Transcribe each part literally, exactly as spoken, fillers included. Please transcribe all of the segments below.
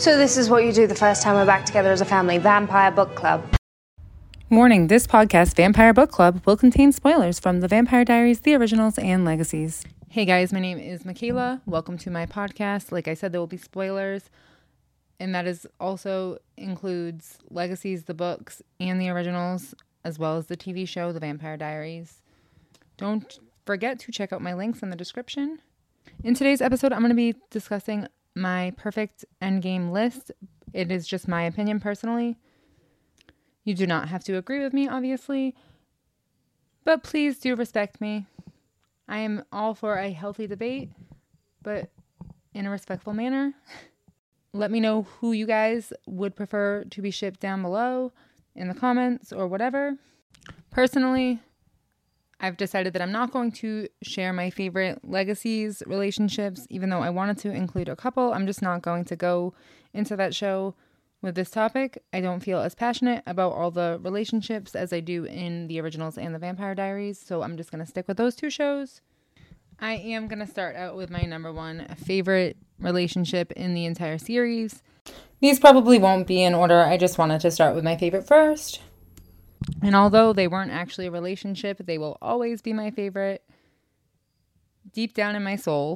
So this is what you do the first time we're back together as a family, Vampire Book Club. Warning, this podcast, Vampire Book Club, will contain spoilers from The Vampire Diaries, the originals, and legacies. Hey guys, my name is Michaela. Welcome to my podcast. Like I said, there will be spoilers, and that is also includes legacies, the books, and the originals, as well as the T V show, The Vampire Diaries. Don't forget to check out my links in the description. In today's episode, I'm going to be discussing my perfect endgame list. It is just my opinion personally. You do not have to agree with me, obviously, but please do respect me. I am all for a healthy debate, but in a respectful manner. Let me know who you guys would prefer to be shipped down below in the comments or whatever. Personally, I've decided that I'm not going to share my favorite legacies, relationships, even though I wanted to include a couple. I'm just not going to go into that show with this topic. I don't feel as passionate about all the relationships as I do in the originals and the Vampire Diaries, so I'm just going to stick with those two shows. I am going to start out with my number one favorite relationship in the entire series. These probably won't be in order. I just wanted to start with my favorite first. And although they weren't actually a relationship, they will always be my favorite. Deep down in my soul.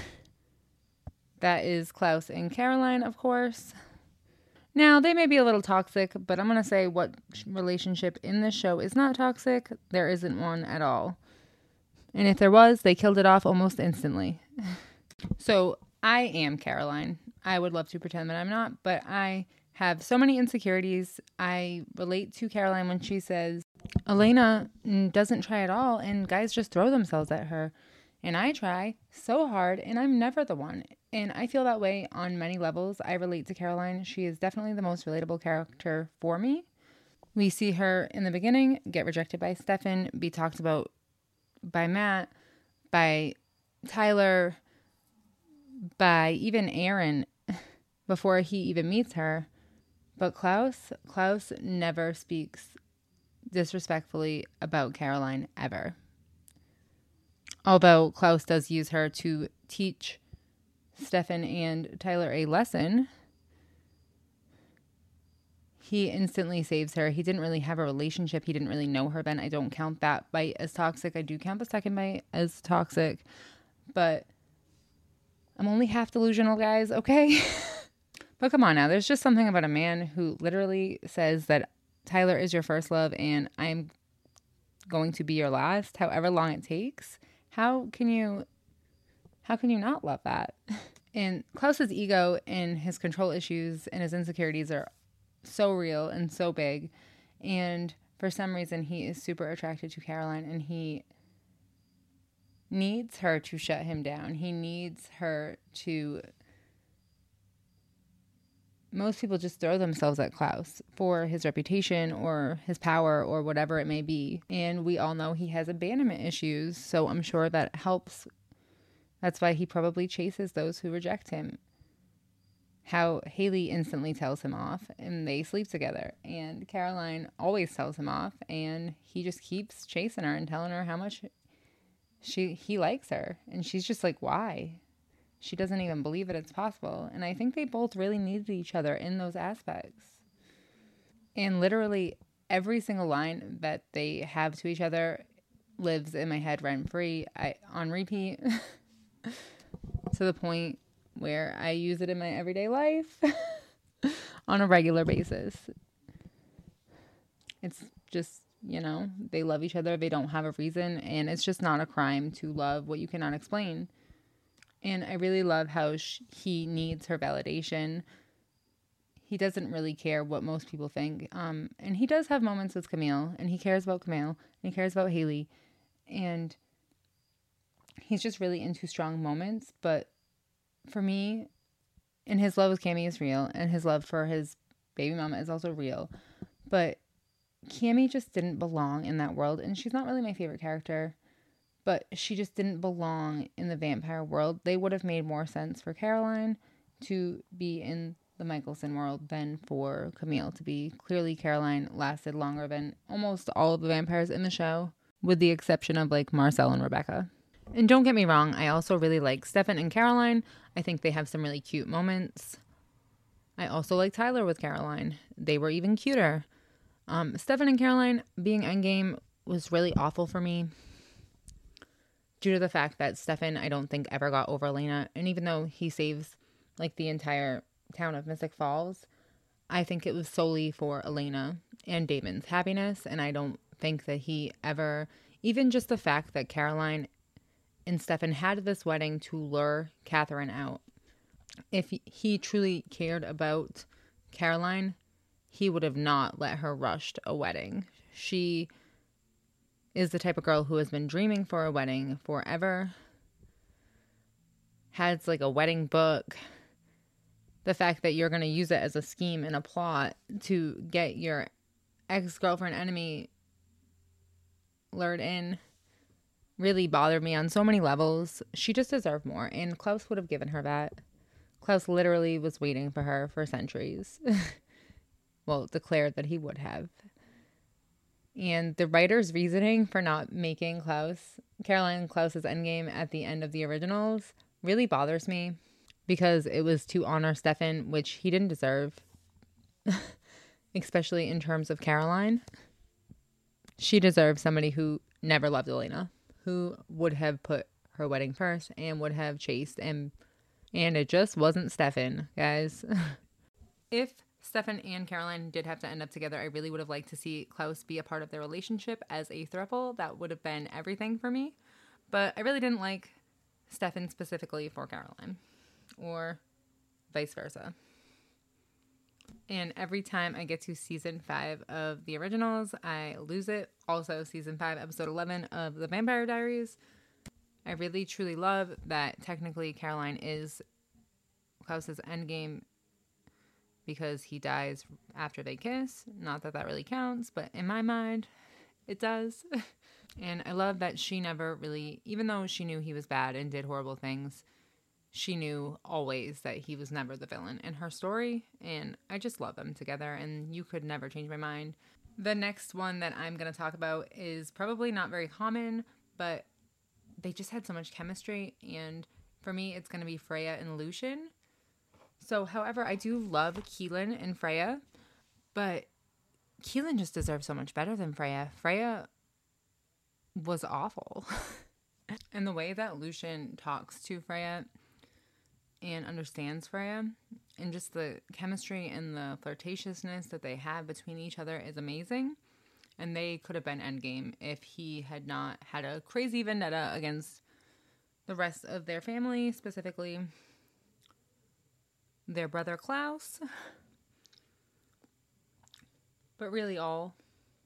That is Klaus and Caroline, of course. Now, they may be a little toxic, but I'm going to say what relationship in this show is not toxic. There isn't one at all. And if there was, they killed it off almost instantly. So, I am Caroline. I would love to pretend that I'm not, but I have so many insecurities. I relate to Caroline when she says, Elena doesn't try at all, and guys just throw themselves at her. And I try so hard, and I'm never the one. And I feel that way on many levels. I relate to Caroline. She is definitely the most relatable character for me. We see her in the beginning get rejected by Stefan, be talked about by Matt, by Tyler, by even Aaron before he even meets her. But Klaus, Klaus never speaks disrespectfully about Caroline ever. Although Klaus does use her to teach Stefan and Tyler a lesson, he instantly saves her. He didn't really have a relationship. He didn't really know her then. I don't count that bite as toxic. I do count the second bite as toxic. But I'm only half delusional, guys, okay? But come on now. There's just something about a man who literally says that Tyler is your first love and I'm going to be your last, however long it takes. How can you, how can you not love that? And Klaus's ego and his control issues and his insecurities are so real and so big. And for some reason, he is super attracted to Caroline and he needs her to shut him down. He needs her to... Most people just throw themselves at Klaus for his reputation or his power or whatever it may be. And we all know he has abandonment issues, so I'm sure that helps. That's why he probably chases those who reject him. How Haley instantly tells him off and they sleep together. And Caroline always tells him off and he just keeps chasing her and telling her how much she he likes her. And she's just like, why? She doesn't even believe that it's possible. And I think they both really needed each other in those aspects. And literally every single line that they have to each other lives in my head rent-free, I, on repeat, to the point where I use it in my everyday life on a regular basis. It's just, you know, they love each other. They don't have a reason. And it's just not a crime to love what you cannot explain. And I really love how sh- he needs her validation. He doesn't really care what most people think. Um, and he does have moments with Camille. And he cares about Camille. And he cares about Haley. And he's just really into strong moments. But for me, and his love with Cammy is real. And his love for his baby mama is also real. But Cammy just didn't belong in that world. And she's not really my favorite character. But she just didn't belong in the vampire world. They would have made more sense for Caroline to be in the Mikaelson world than for Camille to be. Clearly, Caroline lasted longer than almost all of the vampires in the show, with the exception of like Marcel and Rebecca. And don't get me wrong, I also really like Stefan and Caroline. I think they have some really cute moments. I I also like Tyler with Caroline. They were even cuter. Um, Stefan and Caroline being endgame was really awful for me due to the fact that Stefan, I don't think, ever got over Elena. And even though he saves like the entire town of Mystic Falls, I think it was solely for Elena and Damon's happiness. And I don't think that he ever, even just the fact that Caroline and Stefan had this wedding to lure Catherine out. If he truly cared about Caroline, he would have not let her rush a wedding. She is the type of girl who has been dreaming for a wedding forever. Has like a wedding book. The fact that you're going to use it as a scheme and a plot to get your ex-girlfriend enemy lured in really bothered me on so many levels. She just deserved more, and Klaus would have given her that. Klaus literally was waiting for her for centuries. Well, declared that he would have. And the writer's reasoning for not making Klaus, Caroline Klaus's endgame at the end of the originals really bothers me, because it was to honor Stefan, which he didn't deserve, especially in terms of Caroline. She deserves somebody who never loved Elena, who would have put her wedding first and would have chased, and and it just wasn't Stefan, guys. If Stefan and Caroline did have to end up together, I really would have liked to see Klaus be a part of their relationship as a throuple. That would have been everything for me. But I really didn't like Stefan specifically for Caroline, or vice versa. And every time I get to season five of the originals, I lose it. Also, season five, episode eleven of The Vampire Diaries. I really, truly love that technically Caroline is Klaus's endgame because he dies after they kiss. Not that that really counts, but in my mind, it does. And I love that she never really, even though she knew he was bad and did horrible things, she knew always that he was never the villain in her story. And I just love them together, and you could never change my mind. The next one that I'm going to talk about is probably not very common, but they just had so much chemistry, and for me, it's going to be Freya and Lucian. So, however, I do love Keelan and Freya, but Keelan just deserves so much better than Freya. Freya was awful. And the way that Lucian talks to Freya and understands Freya, and just the chemistry and the flirtatiousness that they have between each other is amazing. And they could have been endgame if he had not had a crazy vendetta against the rest of their family, specifically their brother Klaus. But really all.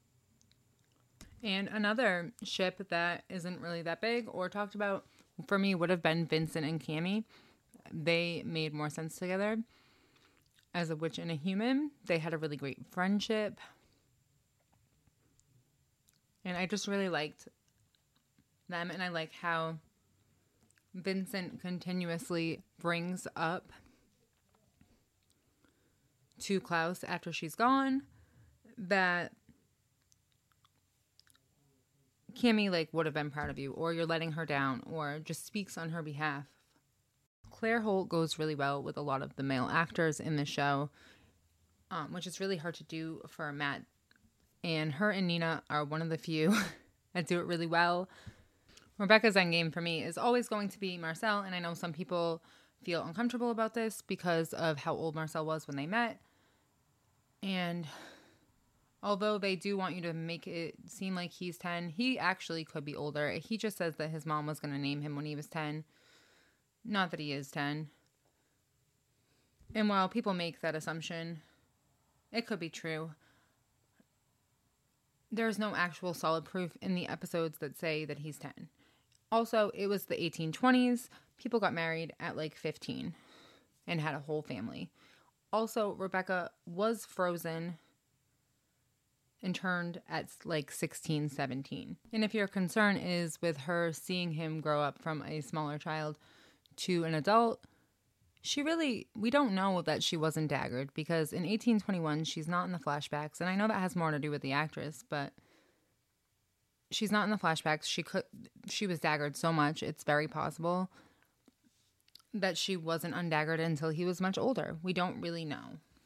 And another ship that isn't really that big or talked about for me would have been Vincent and Cammie. They made more sense together as a witch and a human. They had a really great friendship. And I just really liked them, and I like how Vincent continuously brings up to Klaus after she's gone that Cammie like would have been proud of you, or you're letting her down, or just speaks on her behalf. Claire Holt goes really well with a lot of the male actors in the show, um, which is really hard to do for Matt. And her and Nina are one of the few that do it really well. Rebecca's endgame for me is always going to be Marcel, and I know some people feel uncomfortable about this because of how old Marcel was when they met. And although they do want you to make it seem like he's ten, he actually could be older. He just says that his mom was going to name him when he was ten. Not that he is ten. And while people make that assumption, it could be true. There's no actual solid proof in the episodes that say that he's ten. Also, it was the eighteen twenties. People got married at like fifteen and had a whole family. Also, Rebecca was frozen and turned at like sixteen, seventeen. And if your concern is with her seeing him grow up from a smaller child to an adult, she really, we don't know that she wasn't daggered, because in eighteen twenty-one, she's not in the flashbacks. And I know that has more to do with the actress, but she's not in the flashbacks. She could, she was daggered so much. It's very possible that she wasn't undaggered until he was much older. We don't really know.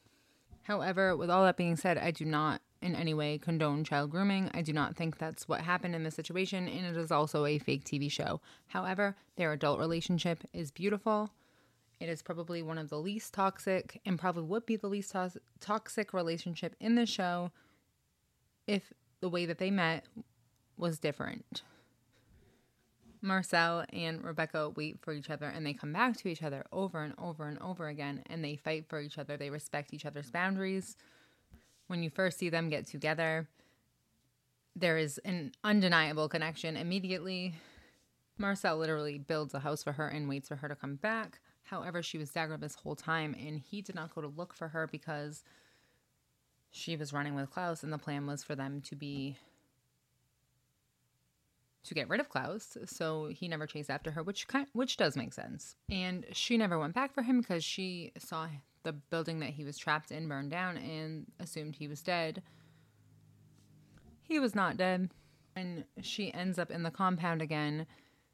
However, with all that being said, I do not in any way condone child grooming. I do not think that's what happened in this situation, and it is also a fake T V show. However, their adult relationship is beautiful. It is probably one of the least toxic, and probably would be the least to- toxic relationship in the show if the way that they met was different. Marcel and Rebecca wait for each other, and they come back to each other over and over and over again, and they fight for each other. They respect each other's boundaries. When you first see them get together, there is an undeniable connection immediately. Marcel literally builds a house for her and waits for her to come back. However, she was staggered this whole time, and he did not go to look for her because she was running with Klaus, and the plan was for them to be to get rid of Klaus, so he never chased after her, which kind, which does make sense. And she never went back for him because she saw the building that he was trapped in burned down and assumed he was dead. He was not dead. And she ends up in the compound again.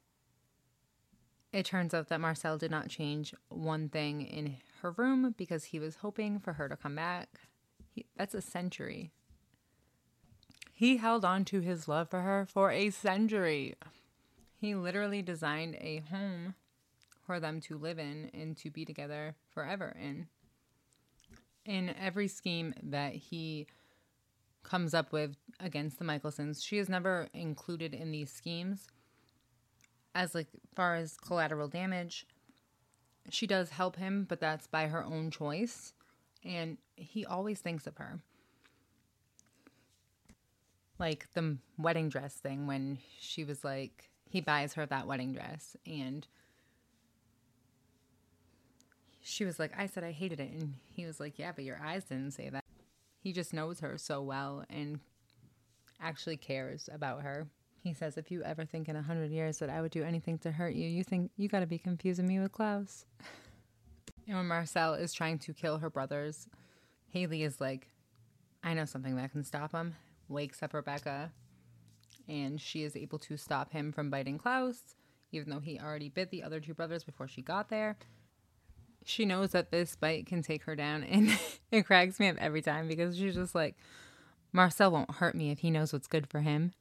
It turns out that Marcel did not change one thing in her room because he was hoping for her to come back. He, that's a century. He held on to his love for her for a century. He literally designed a home for them to live in and to be together forever in. In every scheme that he comes up with against the Michelsons, she is never included in these schemes. As like far as collateral damage, she does help him, but that's by her own choice. And he always thinks of her. Like the wedding dress thing, when she was like, he buys her that wedding dress, and she was like, I said I hated it, and he was like, yeah, but your eyes didn't say that. He just knows her so well and actually cares about her. He says, if you ever think in a hundred years that I would do anything to hurt you, you think you got to be confusing me with Klaus. And when Marcel is trying to kill her brothers, Haley is like, I know something that can stop him. Wakes up Rebecca, and she is able to stop him from biting Klaus, even though he already bit the other two brothers before she got there. She knows that this bite can take her down, and it cracks me up every time because she's just like, Marcel won't hurt me if he knows what's good for him.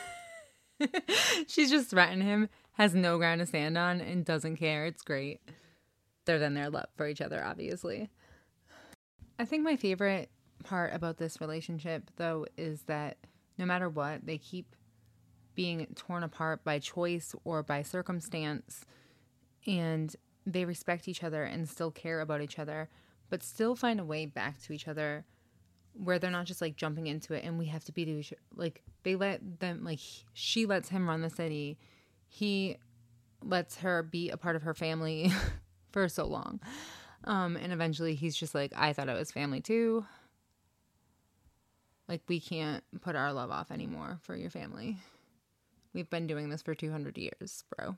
She's just threatening him, has no ground to stand on, and doesn't care. It's great. Other than their love for each other, obviously. I think my favorite part about this relationship, though, is that no matter what, they keep being torn apart by choice or by circumstance, and they respect each other and still care about each other, but still find a way back to each other where they're not just like jumping into it and we have to be to each other. Like they let them, like she lets him run the city, he lets her be a part of her family for so long, um and eventually he's just like, I thought it was family too. Like, we can't put our love off anymore for your family. We've been doing this for two hundred years, bro.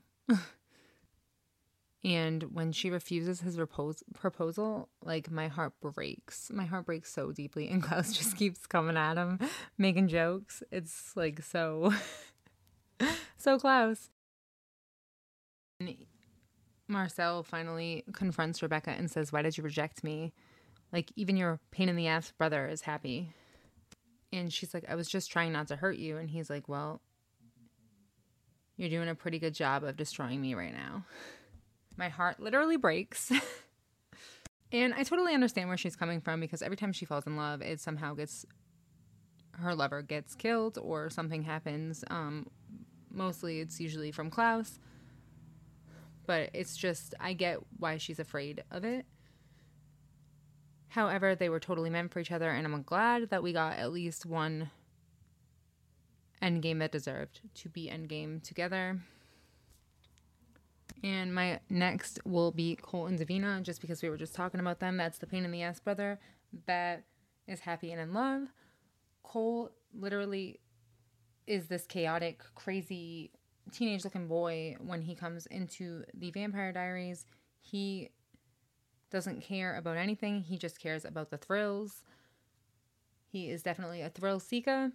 And when she refuses his repos- proposal, like, my heart breaks. My heart breaks so deeply. And Klaus just keeps coming at him, making jokes. It's, like, so... so Klaus. And Marcel finally confronts Rebecca and says, why did you reject me? Like, even your pain-in-the-ass brother is happy. And she's like, I was just trying not to hurt you. And he's like, well, you're doing a pretty good job of destroying me right now. My heart literally breaks. And I totally understand where she's coming from, because every time she falls in love, it somehow gets, her lover gets killed or something happens. Um, mostly it's usually from Klaus. But it's just, I get why she's afraid of it. However, they were totally meant for each other, and I'm glad that we got at least one endgame that deserved to be endgame together. And my next will be Cole and Davina, just because we were just talking about them. That's the pain-in-the-ass brother that is happy and in love. Cole literally is this chaotic, crazy, teenage-looking boy when he comes into the Vampire Diaries. He doesn't care about anything. He just cares about the thrills. He is definitely a thrill seeker.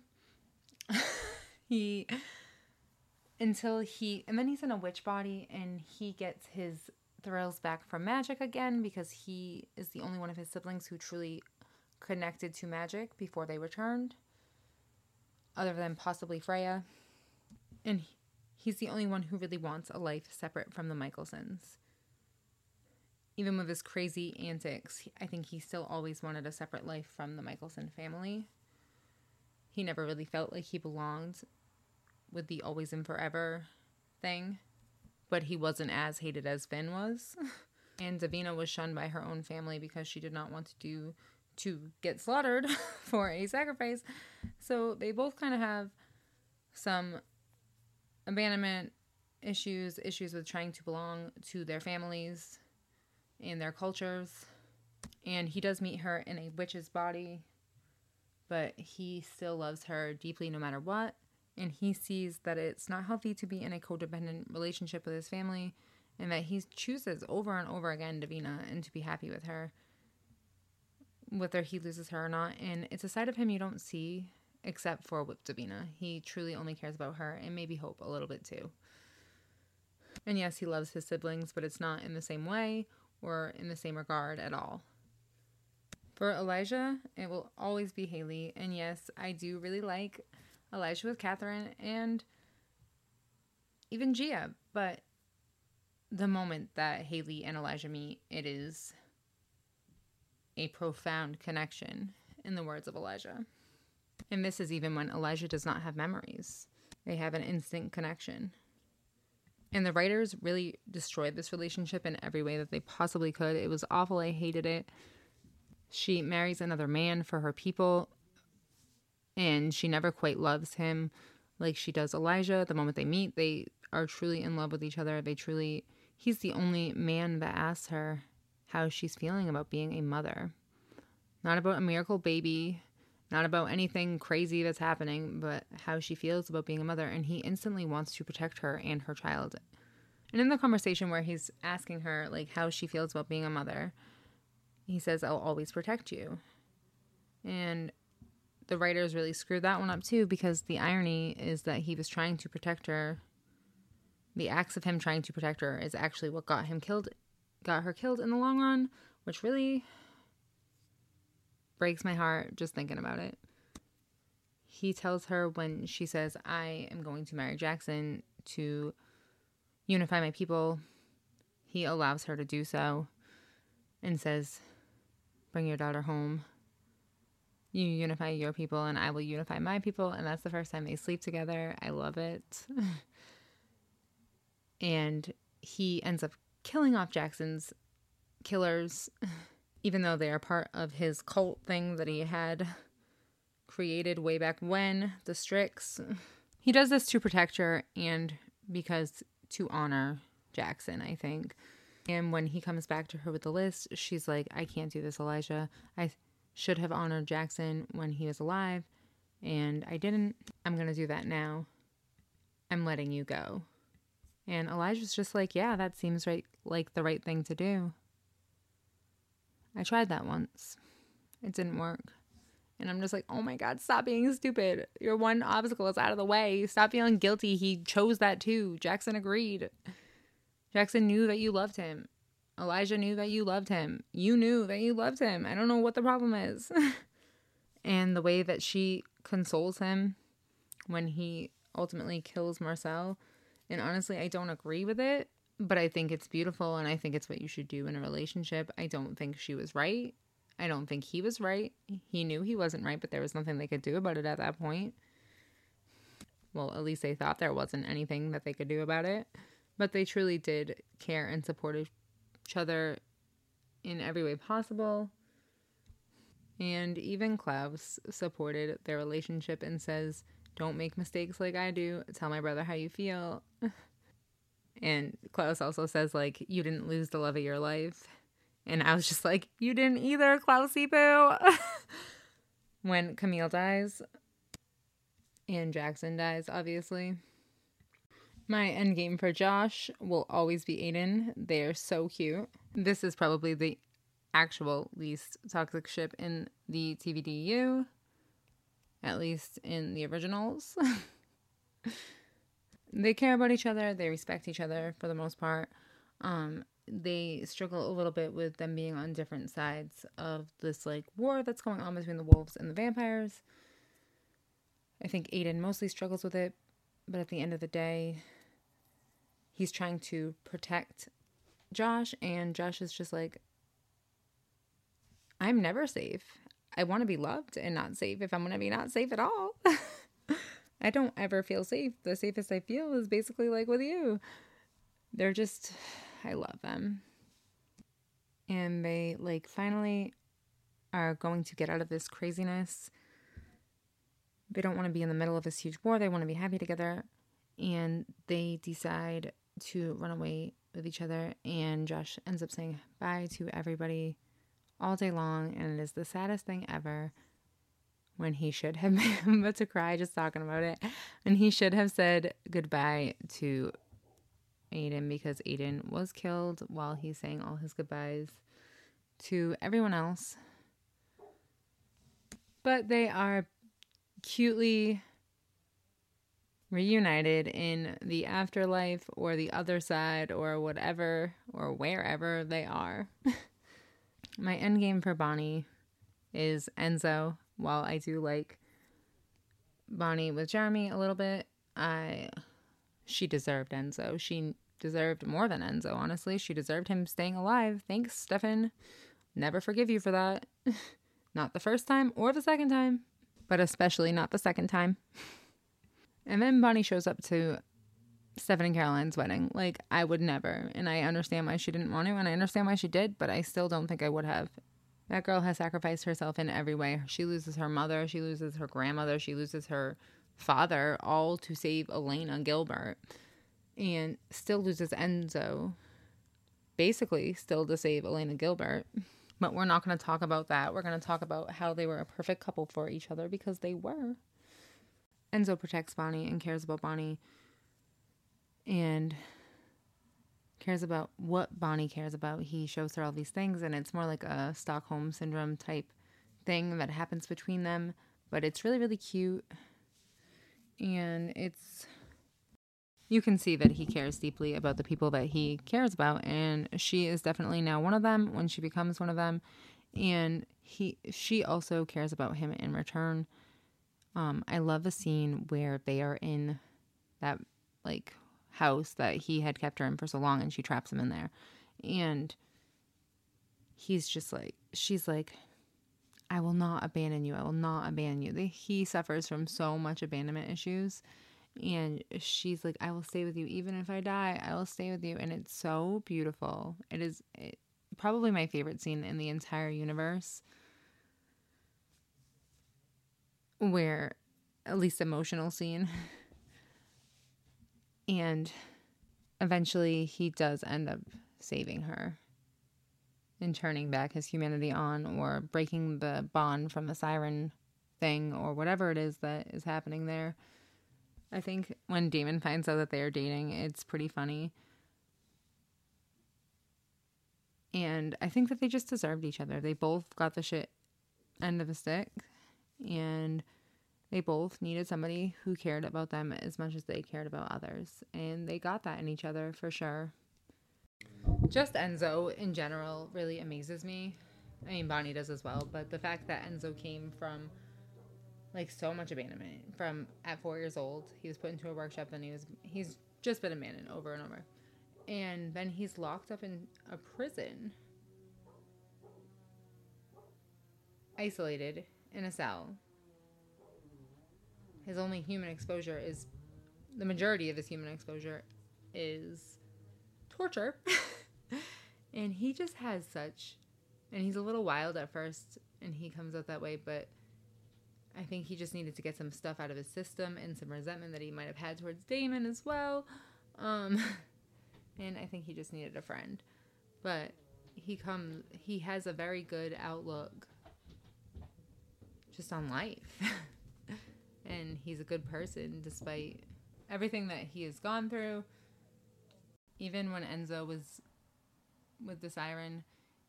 he, until he, and then he's in a witch body and he gets his thrills back from magic again because he is the only one of his siblings who truly connected to magic before they returned, other than possibly Freya. And he's the only one who really wants a life separate from the Michelsons. Even with his crazy antics, I think he still always wanted a separate life from the Michelson family. He never really felt like he belonged with the always and forever thing. But he wasn't as hated as Finn was. And Davina was shunned by her own family because she did not want to do to get slaughtered for a sacrifice. So they both kind of have some abandonment issues, issues with trying to belong to their families and their cultures. And he does meet her in a witch's body, but he still loves her deeply no matter what. And he sees that it's not healthy to be in a codependent relationship with his family, and that he chooses over and over again Davina and to be happy with her, whether he loses her or not. And it's a side of him you don't see except for with Davina. He truly only cares about her, and maybe Hope a little bit too. And yes, he loves his siblings, but it's not in the same way or in the same regard at all. For Elijah, it will always be Haley. And yes, I do really like Elijah with Catherine and even Gia. But the moment that Haley and Elijah meet, it is a profound connection, in the words of Elijah. And this is even when Elijah does not have memories. They have an instant connection. And the writers really destroyed this relationship in every way that they possibly could. It was awful. I hated it. She marries another man for her people, and she never quite loves him like she does Elijah. The moment they meet, they are truly in love with each other. They truly, he's the only man that asks her how she's feeling about being a mother. Not about a miracle baby, not about anything crazy that's happening, but how she feels about being a mother. And he instantly wants to protect her and her child. And in the conversation where he's asking her like how she feels about being a mother, he says, "I'll always protect you." And the writers really screwed that one up too, because the irony is that he was trying to protect her. The acts of him trying to protect her is actually what got him killed, got her killed in the long run, which really breaks my heart just thinking about it. He tells her when she says, "I am going to marry Jackson to unify my people," he allows her to do so and says, "Bring your daughter home. You unify your people and I will unify my people." And that's the first time they sleep together. I love it. And he ends up killing off Jackson's killers, even though they are part of his cult thing that he had created way back when, the Strix. He does this to protect her and because to honor Jackson, I think. And when he comes back to her with the list, she's like, "I can't do this, Elijah. I should have honored Jackson when he was alive, and I didn't. I'm going to do that now. I'm letting you go." And Elijah's just like, "Yeah, that seems right, like the right thing to do. I tried that once. It didn't work." And I'm just like, oh my God, stop being stupid. Your one obstacle is out of the way. Stop feeling guilty. He chose that too. Jackson agreed. Jackson knew that you loved him. Elijah knew that you loved him. You knew that you loved him. I don't know what the problem is. And the way that she consoles him when he ultimately kills Marcel. And honestly, I don't agree with it, but I think it's beautiful and I think it's what you should do in a relationship. I don't think she was right. I don't think he was right. He knew he wasn't right, but there was nothing they could do about it at that point. Well, at least they thought there wasn't anything that they could do about it. But they truly did care and support each other in every way possible. And even Klaus supported their relationship and says, "Don't make mistakes like I do. Tell my brother how you feel." And Klaus also says, like, "You didn't lose the love of your life." And I was just like, you didn't either, Klausy Boo. When Camille dies and Jackson dies, obviously. My endgame for Josh will always be Aiden. They are so cute. This is probably the actual least toxic ship in the T V D U. At least in the originals. They care about each other. They respect each other for the most part. Um... they struggle a little bit with them being on different sides of this like war that's going on between the wolves and the vampires. I think Aiden mostly struggles with it, but at the end of the day, he's trying to protect Josh, and Josh is just like, I'm never safe. I want to be loved and not safe if I'm going to be not safe at all. I don't ever feel safe. The safest I feel is basically like with you. They're just, I love them. And they like finally are going to get out of this craziness. They don't want to be in the middle of this huge war. They want to be happy together. And they decide to run away with each other. And Josh ends up saying bye to everybody all day long. And it is the saddest thing ever. When he should have been, I'm about to cry just talking about it. And he should have said goodbye to Aiden, because Aiden was killed while he's saying all his goodbyes to everyone else. But they are cutely reunited in the afterlife or the other side or whatever or wherever they are. My endgame for Bonnie is Enzo. While I do like Bonnie with Jeremy a little bit, I she deserved Enzo. She deserved more than Enzo, honestly. She deserved him staying alive. Thanks, Stefan. Never forgive you for that. Not the first time or the second time, but especially not the second time. And then Bonnie shows up to Stefan and Caroline's wedding. Like, I would never. And I understand why she didn't want to, and I understand why she did, but I still don't think I would have. That girl has sacrificed herself in every way. She loses her mother. She loses her grandmother. She loses her father, all to save Elena Gilbert. And still loses Enzo. Basically, still to save Elena Gilbert. But we're not going to talk about that. We're going to talk about how they were a perfect couple for each other, because they were. Enzo protects Bonnie and cares about Bonnie. And cares about what Bonnie cares about. He shows her all these things, and it's more like a Stockholm Syndrome type thing that happens between them. But it's really, really cute. And it's... you can see that he cares deeply about the people that he cares about. And she is definitely now one of them when she becomes one of them. And he, she also cares about him in return. Um, I love the scene where they are in that, like... house that he had kept her in for so long, and she traps him in there, and he's just like, she's like, I will not abandon you. I will not abandon you. He suffers from so much abandonment issues, and she's like, I will stay with you. Even if I die, I will stay with you. And it's so beautiful. It is it, probably my favorite scene in the entire universe, where, at least emotional scene. And eventually he does end up saving her and turning back his humanity on, or breaking the bond from the siren thing, or whatever it is that is happening there. I think when Damon finds out that they are dating, it's pretty funny. And I think that they just deserved each other. They both got the shit end of the stick, and they both needed somebody who cared about them as much as they cared about others. And they got that in each other, for sure. Just Enzo, in general, really amazes me. I mean, Bonnie does as well. But the fact that Enzo came from, like, so much abandonment. From, at four years old, he was put into a workshop, and he was, he's just been abandoned over and over. And then he's locked up in a prison. Isolated in a cell. His only human exposure is, the majority of his human exposure is torture. And he just has such, and he's a little wild at first, and he comes out that way, but I think he just needed to get some stuff out of his system, and some resentment that he might have had towards Damon as well. Um, and I think he just needed a friend. But he comes, he has a very good outlook just on life. And he's a good person despite everything that he has gone through. Even when Enzo was with the siren,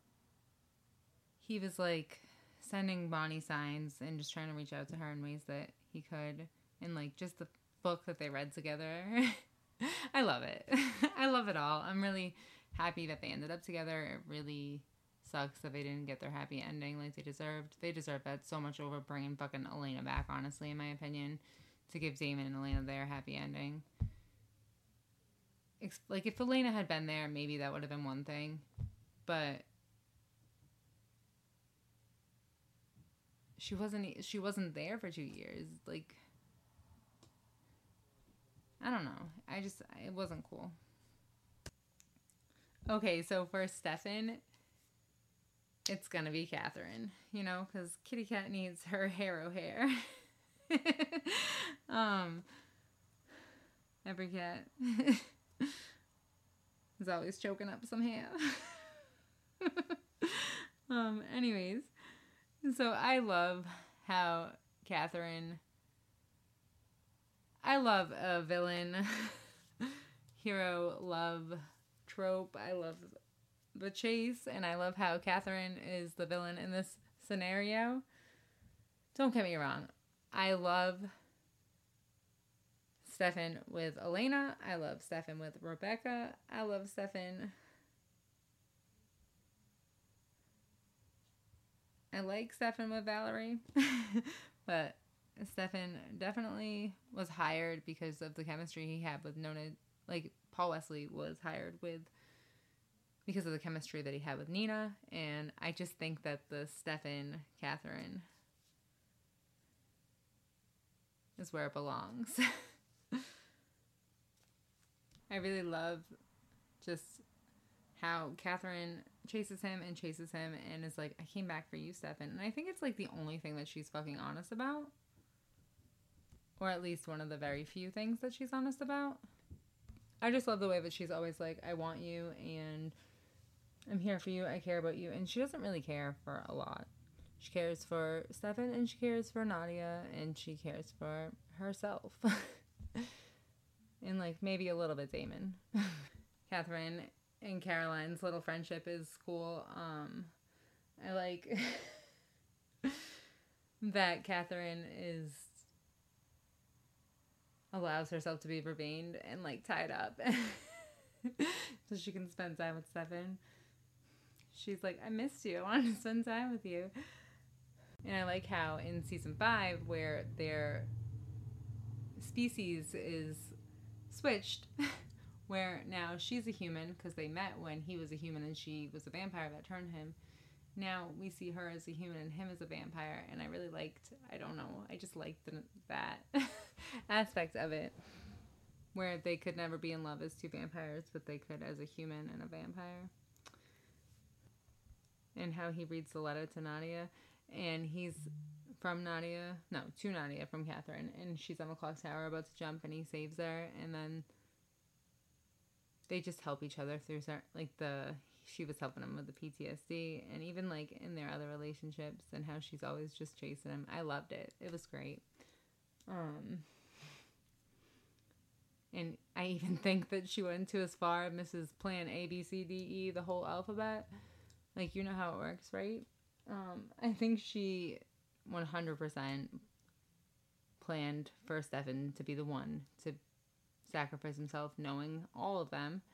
he was like sending Bonnie signs and just trying to reach out to her in ways that he could. And like just the book that they read together. I love it. I love it all. I'm really happy that they ended up together. It really sucks that they didn't get their happy ending like they deserved. They deserve that so much over bringing fucking Elena back, honestly, in my opinion, to give Damon and Elena their happy ending. Like, if Elena had been there, maybe that would have been one thing. But she wasn't she wasn't there for two years. Like, I don't know. I just, it wasn't cool. Okay, so for Stefan, it's gonna be Catherine, you know, because Kitty Cat needs her Harrow hair. um, every cat is always choking up some hair. um, anyways, so I love how Catherine, I love a villain, hero, love trope. I love the chase, and I love how Catherine is the villain in this scenario. Don't get me wrong. I love Stefan with Elena. I love Stefan with Rebecca. I love Stefan. I like Stefan with Valerie. But Stefan definitely was hired because of the chemistry he had with Nona. Like, Paul Wesley was hired with because of the chemistry that he had with Nina. And I just think that the Stefan, Catherine is where it belongs. I really love just how Catherine chases him and chases him and is like, I came back for you, Stefan. And I think it's like the only thing that she's fucking honest about. Or at least one of the very few things that she's honest about. I just love the way that she's always like, I want you and I'm here for you. I care about you. And she doesn't really care for a lot. She cares for Stefan and she cares for Nadia and she cares for herself. And like maybe a little bit Damon. Catherine and Caroline's little friendship is cool. Um, I like that Catherine is allows herself to be remained and like tied up so she can spend time with Stefan. She's like, I missed you. I wanted to spend time with you. And I like how in season five, where their species is switched, where now she's a human because they met when he was a human and she was a vampire that turned him. Now we see her as a human and him as a vampire, and I really liked, I don't know, I just liked the, that aspect of it, where they could never be in love as two vampires, but they could as a human and a vampire. And how he reads the letter to Nadia, and he's from Nadia, no, to Nadia from Catherine, and she's on the clock tower about to jump, and he saves her, and then they just help each other through, like, the, she was helping him with the P T S D, and even, like, in their other relationships, and how she's always just chasing him. I loved it. It was great. Um, and I even think that she went to as far as Missus Plan A, B, C, D, E, the whole alphabet. Like, you know how it works, right? Um, I think she one hundred percent planned for Stefan to be the one to sacrifice himself, knowing all of them.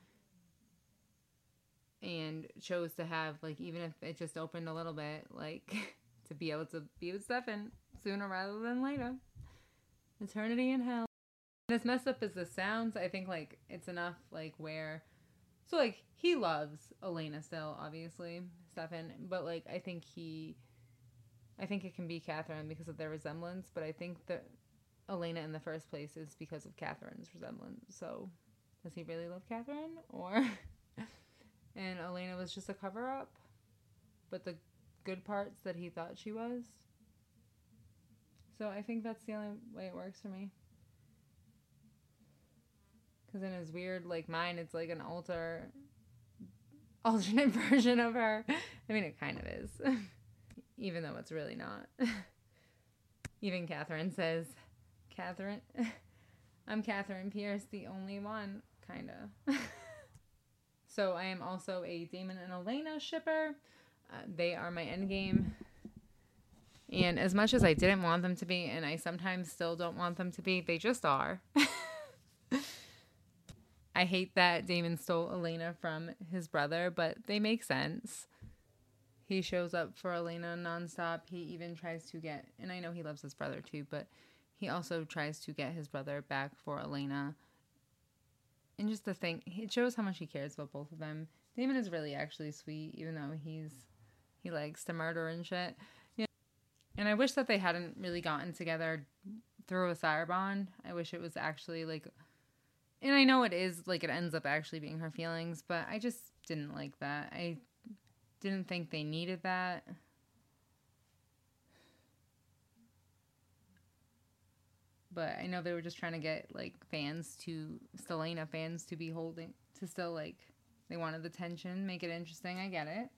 And chose to have, like, even if it just opened a little bit, like, to be able to be with Stefan sooner rather than later. Eternity in hell. As messed up as this sounds, I think, like, it's enough, like, where... So, like, he loves Elena still, obviously, Stefan. But, like, I think he... I think it can be Catherine because of their resemblance. But I think that Elena in the first place is because of Catherine's resemblance. So, does he really love Catherine? Or... And Elena was just a cover-up. But the good parts that he thought she was. So I think that's the only way it works for me. Because in his weird, like, mind, it's like an alter... alternate version of her. I mean, it kind of is. Even though it's really not. Even Catherine says, Catherine... I'm Catherine Pierce, the only one. Kind of. So I am also a Damon and Elena shipper. Uh, they are my endgame. And as much as I didn't want them to be, and I sometimes still don't want them to be, they just are. I hate that Damon stole Elena from his brother, but they make sense. He shows up for Elena nonstop. He even tries to get, and I know he loves his brother too, but he also tries to get his brother back for Elena. And just the thing, it shows how much he cares about both of them. Damon is really actually sweet, even though he's he likes to murder and shit. Yeah. And I wish that they hadn't really gotten together through a sire bond. I wish it was actually like, and I know it is like it ends up actually being her feelings, but I just didn't like that. I didn't think they needed that. But I know they were just trying to get like fans to Stelena fans to be holding to still like they wanted the tension, make it interesting. I get it.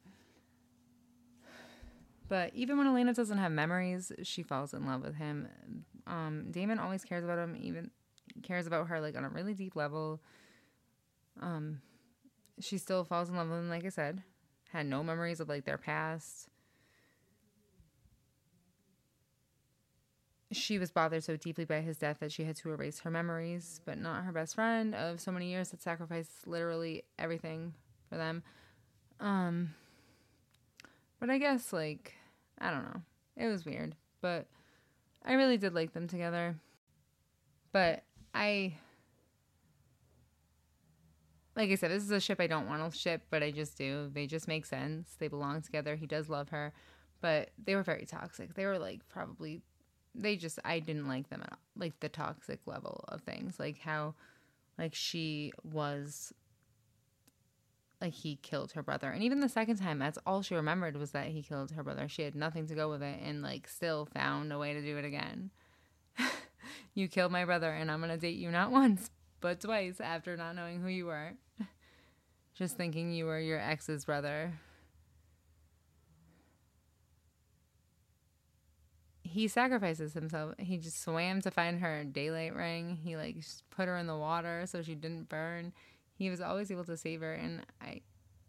But even when Elena doesn't have memories, she falls in love with him. Um, Damon always cares about him, even cares about her like on a really deep level. Um, she still falls in love with him, like I said. Had no memories of like their past. She was bothered so deeply by his death that she had to erase her memories, but not her best friend of so many years that sacrificed literally everything for them. Um, but I guess, like, I don't know. It was weird, but I really did like them together. But I, like I said, this is a ship I don't want to ship, but I just do. They just make sense. They belong together. He does love her, but they were very toxic. They were, like, probably... They just, I didn't like them at all. Like, the toxic level of things. Like, how, like, she was, like, he killed her brother. And even the second time, that's all she remembered was that he killed her brother. She had nothing to go with it and, like, still found a way to do it again. You killed my brother, and I'm going to date you not once, but twice after not knowing who you were. Just thinking you were your ex's brother. He sacrifices himself. He just swam to find her daylight ring. He like put her in the water so she didn't burn. He was always able to save her. And I,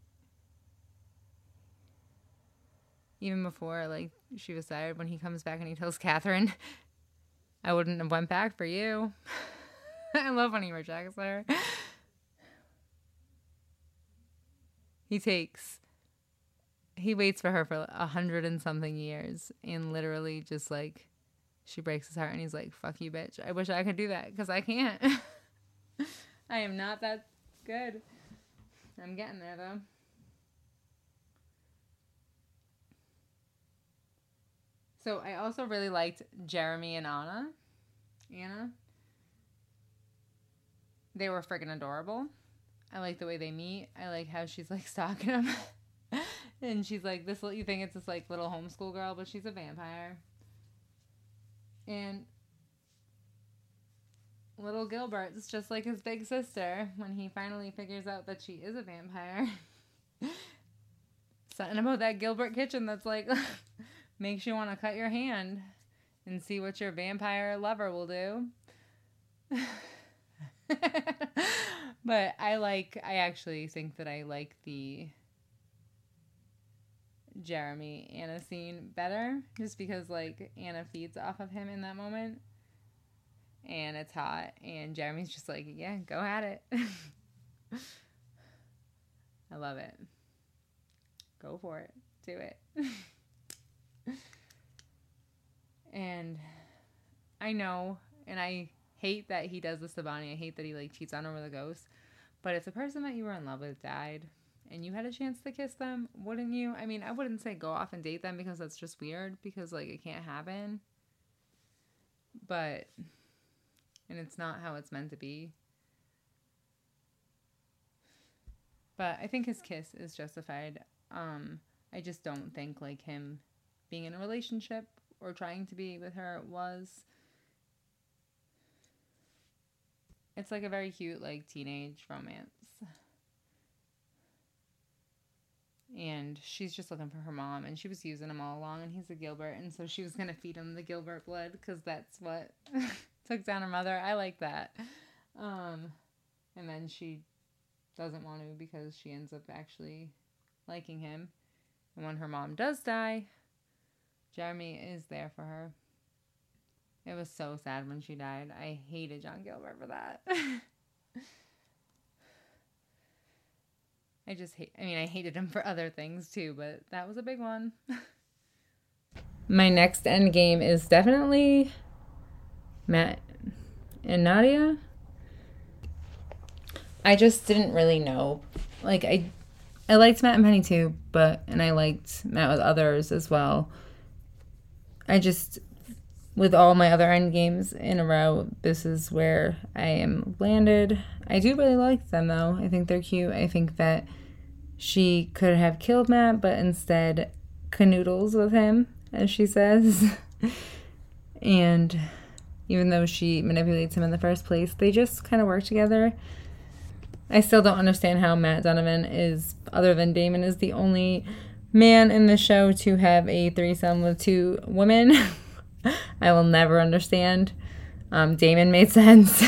even before like she was tired, when he comes back and he tells Catherine, I wouldn't have went back for you. I love when he rejects her. He takes... He waits for her for a hundred and something years and literally just like she breaks his heart and he's like, fuck you, bitch. I wish I could do that because I can't. I am not that good. I'm getting there though. So I also really liked Jeremy and Anna. Anna. They were freaking adorable. I like the way they meet. I like how she's like stalking him. And she's like, this, you think it's this like little homeschool girl, but she's a vampire. And little Gilbert is just like his big sister when he finally figures out that she is a vampire. Something about that Gilbert kitchen that's like, makes you want to cut your hand and see what your vampire lover will do. But I like, I actually think that I like the Jeremy Anna scene better just because like Anna feeds off of him in that moment and it's hot and Jeremy's just like, yeah, go at it. I love it. Go for it. Do it. And I know, and I hate that he does this to Bonnie. I hate that he like cheats on her with a ghost, but if the person that you were in love with died and you had a chance to kiss them, wouldn't you? I mean, I wouldn't say go off and date them because that's just weird because, like, it can't happen. But, and it's not how it's meant to be. But I think his kiss is justified. Um, I just don't think, like, him being in a relationship or trying to be with her was... It's, like, a very cute, like, teenage romance. And she's just looking for her mom, and she was using him all along, and he's a Gilbert, and so she was going to feed him the Gilbert blood, because that's what took down her mother. I like that. Um, and then she doesn't want to, because she ends up actually liking him. And when her mom does die, Jeremy is there for her. It was so sad when she died. I hated John Gilbert for that. I just hate, I mean, I hated him for other things too, but that was a big one. My next end game is definitely Matt and Nadia. I just didn't really know. Like, I I liked Matt and Penny too, but, and I liked Matt with others as well. I just, with all my other end games in a row, this is where I am landed. I do really like them though. I think they're cute. I think that she could have killed Matt, but instead canoodles with him, as she says. And even though she manipulates him in the first place, they just kind of work together. I still don't understand how Matt Donovan is, other than Damon, is the only man in the show to have a threesome with two women. I will never understand. Um, Damon made sense.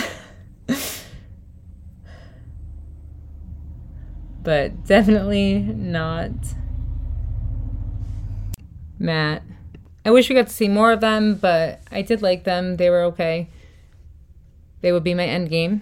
But definitely not Matt. I wish we got to see more of them, but I did like them. They were okay. They would be my end game.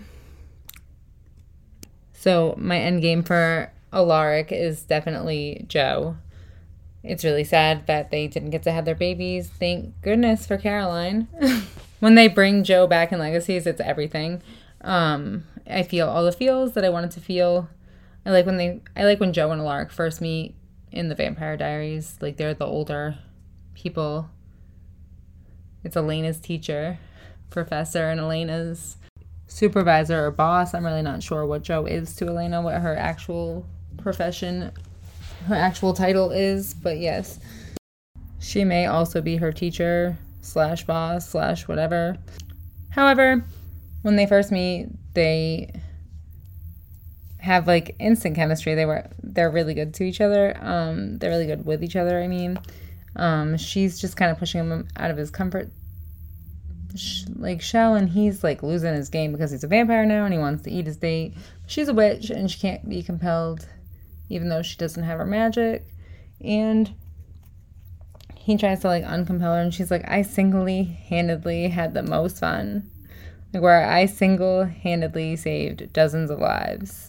So my end game for Alaric is definitely Joe. It's really sad that they didn't get to have their babies. Thank goodness for Caroline. When they bring Joe back in Legacies, it's everything. Um, I feel all the feels that I wanted to feel. I like when they. I like when Joe and Alaric first meet in the Vampire Diaries. Like, they're the older people. It's Elena's teacher, professor, and Elena's supervisor or boss. I'm really not sure what Joe is to Elena, what her actual profession, her actual title is, but yes. She may also be her teacher slash boss slash whatever. However, when they first meet, they have like instant chemistry. They were they're really good to each other. Um, they're really good with each other, I mean. Um, she's just kind of pushing him out of his comfort like shell, and he's like losing his game because he's a vampire now and he wants to eat his date. She's a witch and she can't be compelled, even though she doesn't have her magic. And he tries to like uncompel her, and she's like, I single-handedly had the most fun. Like, where I single-handedly saved dozens of lives.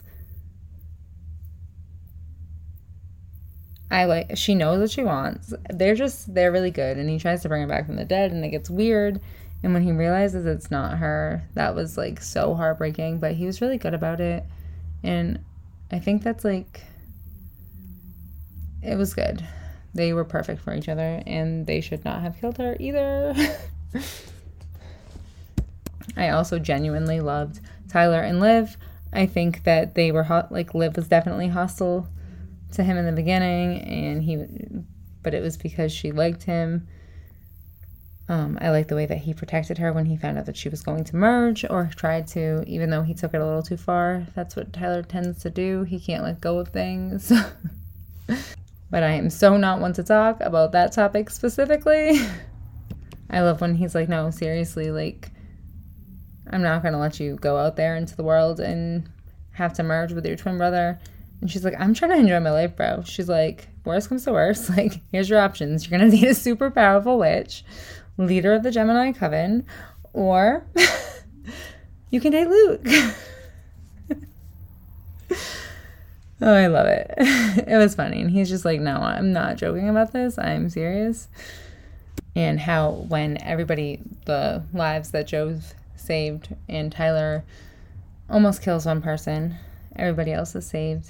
I like, she knows what she wants. They're just, they're really good. And he tries to bring her back from the dead, and it gets weird. And when he realizes it's not her, that was like so heartbreaking. But he was really good about it. And I think that's like, it was good. They were perfect for each other, and they should not have killed her either. I also genuinely loved Tyler and Liv. I think that they were hot, like Liv was definitely hostile to him in the beginning, and he, but it was because she liked him. Um, I like the way that he protected her when he found out that she was going to merge, or tried to, even though he took it a little too far. That's what Tyler tends to do. He can't let go of things. But I am so not one to talk about that topic specifically. I love when he's like, no, seriously, like, I'm not going to let you go out there into the world and have to merge with your twin brother. And she's like, I'm trying to enjoy my life, bro. She's like, worst comes to worst. Like, here's your options. You're going to date a super powerful witch, leader of the Gemini Coven, or you can date Luke. Oh, I love it. It was funny. And he's just like, no, I'm not joking about this. I'm serious. And how when everybody, the lives that Joe saved and Tyler almost kills one person, everybody else is saved.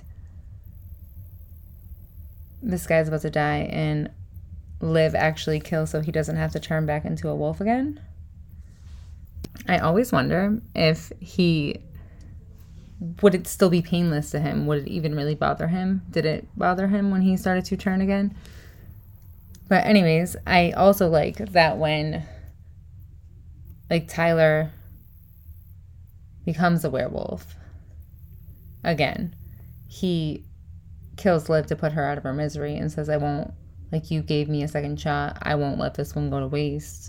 This guy's about to die, and Liv actually kills so he doesn't have to turn back into a wolf again. I always wonder if he... would it still be painless to him? Would it even really bother him? Did it bother him when he started to turn again? But anyways, I also like that when, like, Tyler becomes a werewolf again, he kills Liv to put her out of her misery and says, I won't, like, you gave me a second shot. I won't let this one go to waste.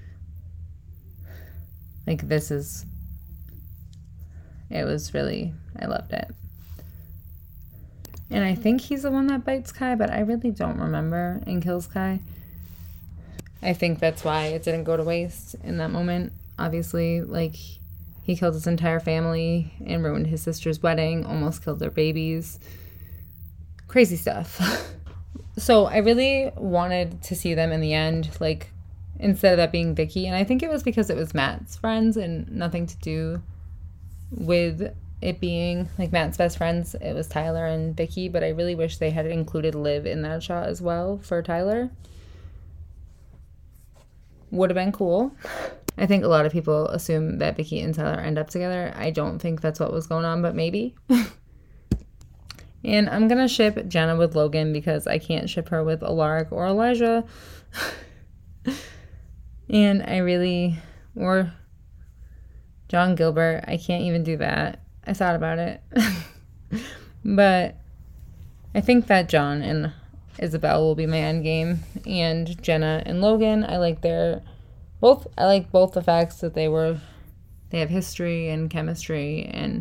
Like, this is... It was really, I loved it. And I think he's the one that bites Kai, but I really don't remember, and kills Kai. I think that's why it didn't go to waste in that moment. Obviously, like, he killed his entire family and ruined his sister's wedding, almost killed their babies. crazy stuff. So I really wanted to see them in the end, like, instead of that being Vicky. And I think it was because it was Matt's friends and nothing to do with it being, like, Matt's best friends. It was Tyler and Vicky, but I really wish they had included Liv in that shot as well for Tyler. Would have been cool. I think a lot of people assume that Vicky and Tyler end up together. I don't think that's what was going on, but maybe. And I'm going to ship Jenna with Logan because I can't ship her with Alaric or Elijah. And I really, or John Gilbert, I can't even do that. I thought about it. But I think that John and Isabel will be my end game. And Jenna and Logan, I like their, both, I like both the facts that they were, they have history and chemistry and,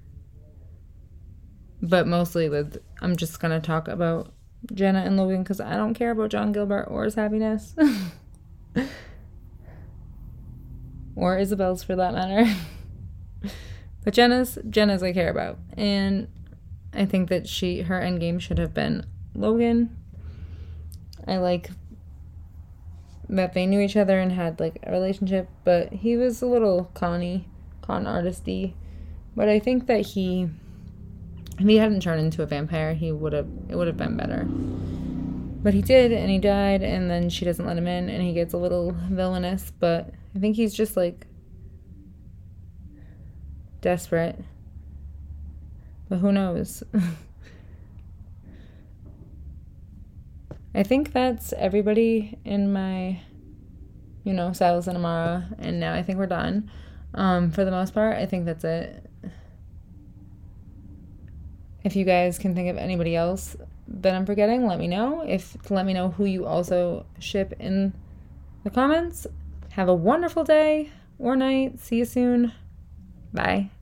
but mostly with, I'm just going to talk about Jenna and Logan because I don't care about John Gilbert or his happiness. Or Isabel's for that matter. But Jenna's, Jenna's I care about. And I think that she, her endgame should have been Logan. I like that they knew each other and had like a relationship, but he was a little conny, con artisty. But I think that he, if he hadn't turned into a vampire, he would have, it would have been better. But he did, and he died, and then she doesn't let him in, and he gets a little villainous, but I think he's just, like, desperate. But who knows? I think that's everybody in my, you know, Silas and Amara, and now I think we're done. Um, for the most part, I think that's it. If you guys can think of anybody else that I'm forgetting, let me know. If let me know who you also ship in the comments. Have a wonderful day or night. See you soon. Bye.